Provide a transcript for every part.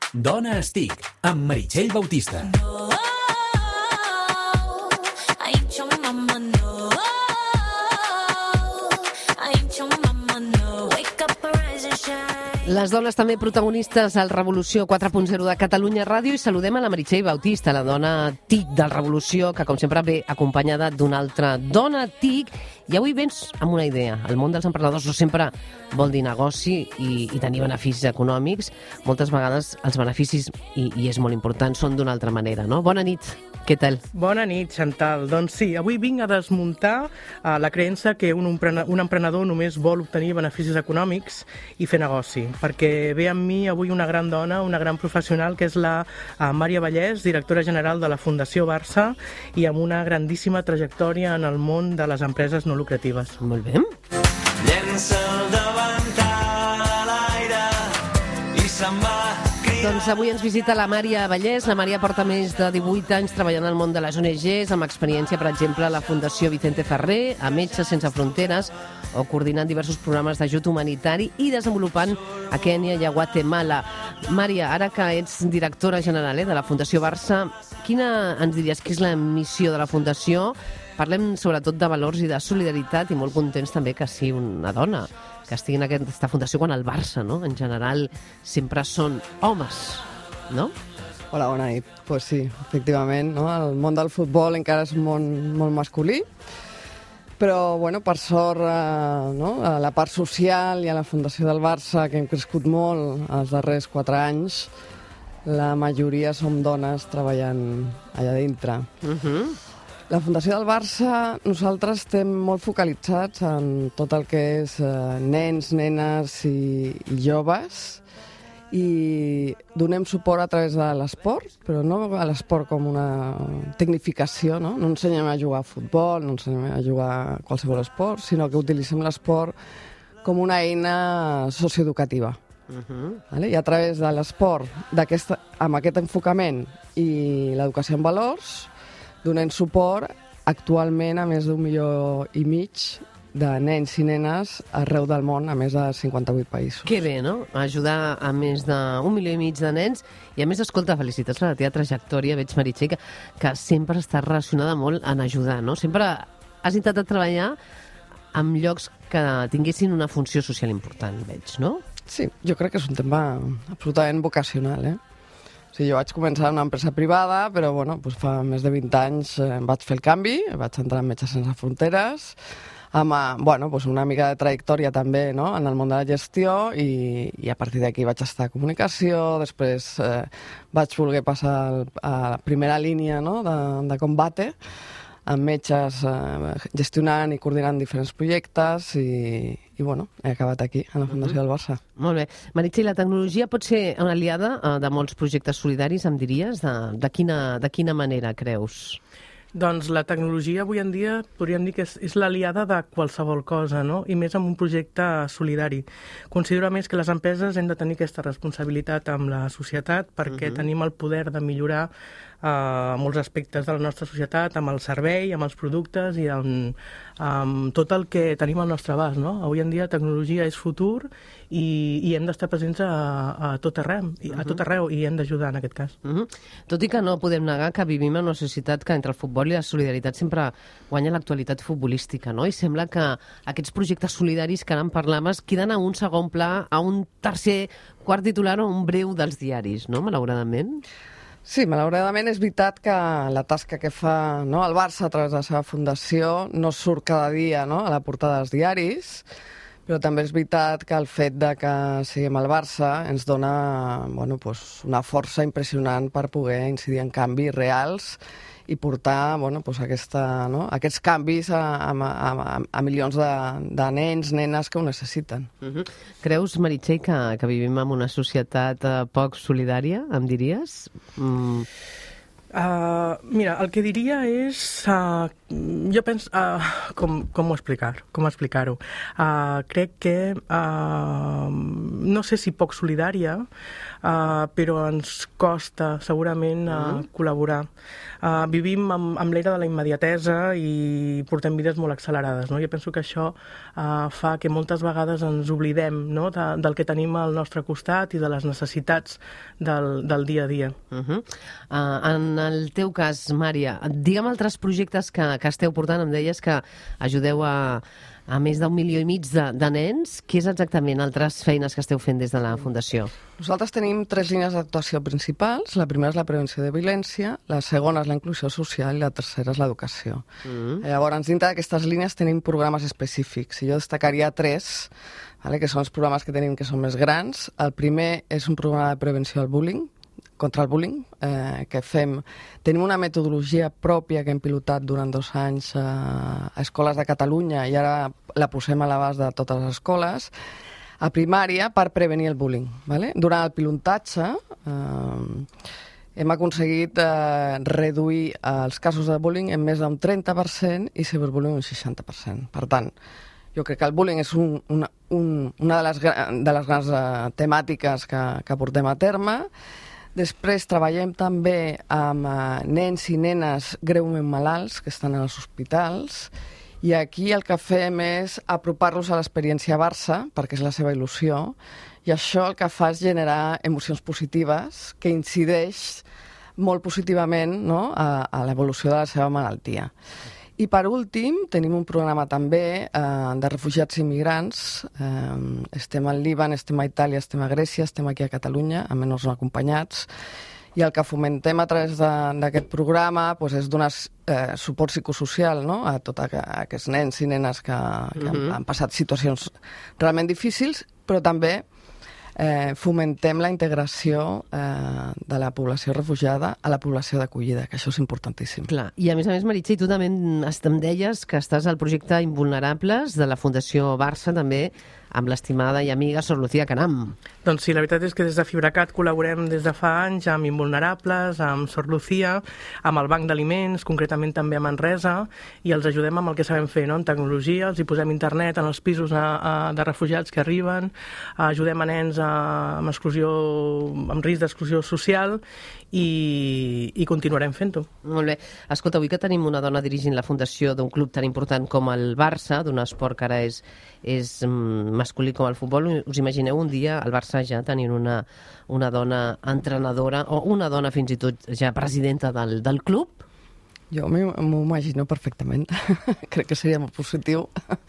Dona Estic, amb Meritxell Bautista. Les dones també protagonistes al Revolució 4.0 de Catalunya Ràdio, i saludem a la Meritxell Bautista, la dona TIC del Revolució, que com sempre ve acompanyada d'una altra dona TIC, i avui vens amb una idea. El món dels emprenedors no sempre vol dir negoci i tenir beneficis econòmics. Moltes vegades els beneficis, i és molt important, són d'una altra manera, no? Bona nit, què tal? Bona nit, Chantal. Doncs sí, avui vinc a desmuntar la creença que un emprenedor només vol obtenir beneficis econòmics i fer negoci, perquè ve amb mi avui una gran dona, una gran professional, que és la Mària Vallès, directora general de la Fundació Barça, i amb una grandíssima trajectòria en el món de les empreses no lucratives. Molt bé. Llença el davantal a l'aire i se'n va. Doncs avui ens visita la Mària Vallès. La Mària porta més de 18 anys treballant al món de les ONGs, amb experiència, per exemple, a la Fundació Vicente Ferrer, a Metges Sense Fronteres, o coordinant diversos programes d'ajut humanitari i desenvolupant a Kènia i a Guatemala. Mària, ara que ets directora general de la Fundació Barça, quina ens diries que és la missió de la Fundació? Parlem sobretot de valors i de solidaritat, i molt contents també que sigui una dona que estigui en aquesta fundació, quan el Barça, no?, en general, sempre són homes, no? Hola, bona nit. Pues sí, efectivament, no? El món del futbol encara és un món molt masculí, però, bueno, per sort, no? A la part social i a la Fundació del Barça, que hem crescut molt els darrers 4 anys, la majoria som dones treballant allà dintre. La Fundació del Barça, nosaltres estem molt focalitzats en tot el que és nens, nenes i joves, i donem suport a través de l'esport, però no a l'esport com una tecnificació, no? No ensenyem a jugar a futbol, no ensenyem a jugar a qualsevol esport, sinó que utilitzem l'esport com una eina socioeducativa. I a través de l'esport, amb aquest enfocament i l'educació en valors, donem suport actualment a més d'1,5 milió de nens i nenes arreu del món, a més de 58 països. Que bé, no? Ajudar a més d'1,5 milió de nens. I a més, escolta, felicitats per la teva trajectòria. Veig, Meritxell, que sempre estàs relacionada molt en ajudar, no? Sempre has intentat treballar en llocs que tinguessin una funció social important, veig, no? Sí, jo crec que és un tema absolutament vocacional, Sí, jo vaig començar en una empresa privada, però bueno, doncs fa més de 20 anys vaig fer el canvi, vaig entrar en Metges Sense Fronteres, amb una mica de trajectòria també, no?, en el món de la gestió, i a partir d'aquí vaig estar a comunicació. Després vaig voler passar a la primera línia, no?, de combate, amb metges gestionant i coordinant diferents projectes, i bueno, he acabat aquí, a la Fundació del Barça. Molt bé. Meritxell, la tecnologia pot ser una aliada de molts projectes solidaris, em diries? De quina manera creus? Doncs la tecnologia avui en dia podríem dir que és l'aliada de qualsevol cosa, no? I més amb un projecte solidari. Considero a més que les empreses hem de tenir aquesta responsabilitat amb la societat, perquè tenim el poder de millorar molts aspectes de la nostra societat, amb el servei, amb els productes i amb tot el que tenim al nostre abast, no? Avui en dia tecnologia és futur, i hem d'estar presents a tot arreu, i hem d'ajudar en aquest cas. Tot i que no podem negar que vivim en una societat que entre el futbol i la solidaritat sempre guanya l'actualitat futbolística, no? I sembla que aquests projectes solidaris que ara en parlaves queden a un segon pla, a un tercer, quart titular o un breu dels diaris, no?, malauradament. Sí, malauradament és veritat que la tasca que fa, no, el Barça a través de la seva fundació no surt cada dia, no?, a la portada dels diaris, però també és veritat que el fet de que siguem al Barça ens dona una força impressionant per poder incidir en canvis reals i portar aquests canvis a milions de nens, nenes que ho necessiten. Creus, Meritxell, que vivim en una societat poc solidària, em diries? Mira, el que diria és... jo penso... com explicar-ho? Crec que... no sé si poc solidària, però ens costa segurament col·laborar. Vivim amb l'era de la immediatesa i portem vides molt accelerades, no? Jo penso que això fa que moltes vegades ens oblidem, no? del que tenim al nostre costat i de les necessitats del dia a dia. En el teu cas, Mària, digue'm altres projectes que esteu portant. Em deies que ajudeu a més d'1,5 milió de nens. Què és exactament altres feines que esteu fent des de la Fundació? Nosaltres tenim 3 línies d'actuació principals. La primera és la prevenció de violència, la segona és la inclusió social i la tercera és l'educació. Llavors, dintre d'aquestes línies tenim programes específics. I jo destacaria 3, que són els programes que tenim que són més grans. El primer és un programa de prevenció al bullying, contra el bullying, que fem... Tenim una metodologia pròpia que hem pilotat durant 2 anys a escoles de Catalunya i ara la posem a l'abast de totes les escoles, a primària, per prevenir el bullying. Durant el pilotatge hem aconseguit reduir els casos de bullying en més d'un 30% i ciberbullying un 60%. Per tant, jo crec que el bullying és una de les grans temàtiques que portem a terme. Després treballem també amb nens i nenes greument malalts que estan als hospitals i aquí el que fem és apropar-los a l'experiència Barça, perquè és la seva il·lusió, i això el que fa és generar emocions positives que incideix molt positivament, no?, a l'evolució de la seva malaltia. I per últim, tenim un programa també de refugiats i immigrants. Estem al Líban, estem a Itàlia, estem a Grècia, estem aquí a Catalunya, amb menors no acompanyats. I el que fomentem a través d'aquest programa és donar suport psicosocial, no?, a tots aquests nens i nenes que han passat situacions realment difícils, però també fomentem la integració de la població refugiada a la població d'acollida, que això és importantíssim. Clar. I a més, Meritxell, tu també em deies que estàs al projecte Invulnerables de la Fundació Barça, també amb l'estimada i amiga Sor Lucía Caram. Doncs sí, la veritat és que des de FibraCat col·laborem des de fa anys amb Invulnerables, amb Sor Lucía, amb el Banc d'Aliments, concretament també a Manresa, i els ajudem amb el que sabem fer, no?, en tecnologia, els hi posem internet en els pisos de refugiats que arriben, ajudem a nens amb risc d'exclusió social i continuarem fent-ho. Molt bé. Escolta, avui que tenim una dona dirigint la fundació d'un club tan important com el Barça, d'un esport que ara és masculí com el futbol, us imagineu un dia el Barça ja tenint una dona entrenadora o una dona fins i tot ja presidenta del club? Jo m'ho imagino perfectament. Crec que seria molt positiu.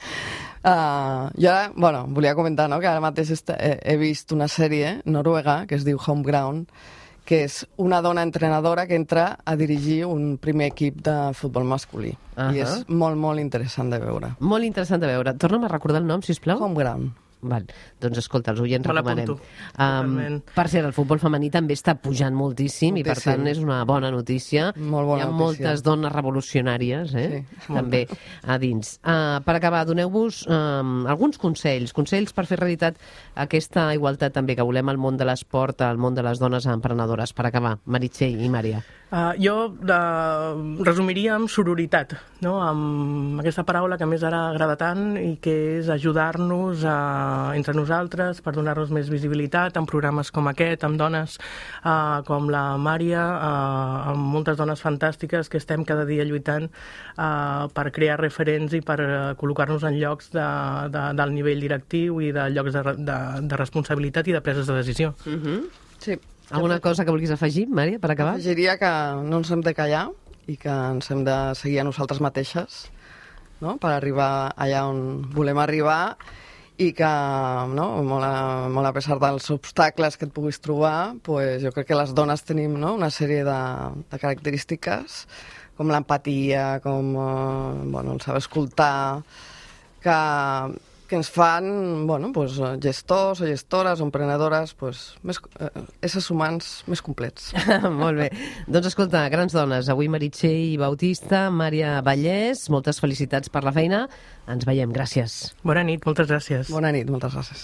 Jo ara, volia comentar, que ara mateix he vist una sèrie noruega que es diu Homeground, que és una dona entrenadora que entra a dirigir un primer equip de futbol masculí. I és molt, molt interessant de veure. Molt interessant de veure. Torna'm a recordar el nom, sisplau. Homeground. Val. Doncs escolta, els oients recomanem. Per cert, el futbol femení també està pujant moltíssim i per tant és una bona notícia. Molt bona notícia. Hi ha moltes dones revolucionàries també a dins. Per acabar, doneu-vos alguns consells per fer realitat aquesta igualtat també que volem al món de l'esport, al món de les dones emprenedores. Per acabar, Meritxell i Mària. Jo resumiria amb sororitat, no?, amb aquesta paraula que més ara agrada tant i que és ajudar-nos entre nosaltres per donar-nos més visibilitat en programes com aquest, amb dones com la Mària, amb moltes dones fantàstiques que estem cada dia lluitant per crear referents i per col·locar-nos en llocs del nivell directiu i de llocs de responsabilitat i de preses de decisió. Sí. Alguna cosa que vulguis afegir, Mària, per acabar? Afegiria que no ens hem de callar i que ens hem de seguir a nosaltres mateixes, no?, per arribar allà on volem arribar i que, no?, molt a pesar dels obstacles que et puguis trobar, jo crec que les dones tenim, no?, una sèrie de característiques com l'empatia, com el saber escoltar, que ens fan gestors o gestores o emprenedores, éssers humans més complets. Molt bé. Doncs escolta, grans dones, avui Meritxell Bautista, Mària Vallès, moltes felicitats per la feina. Ens veiem, gràcies. Bona nit, moltes gràcies. Bona nit, moltes gràcies.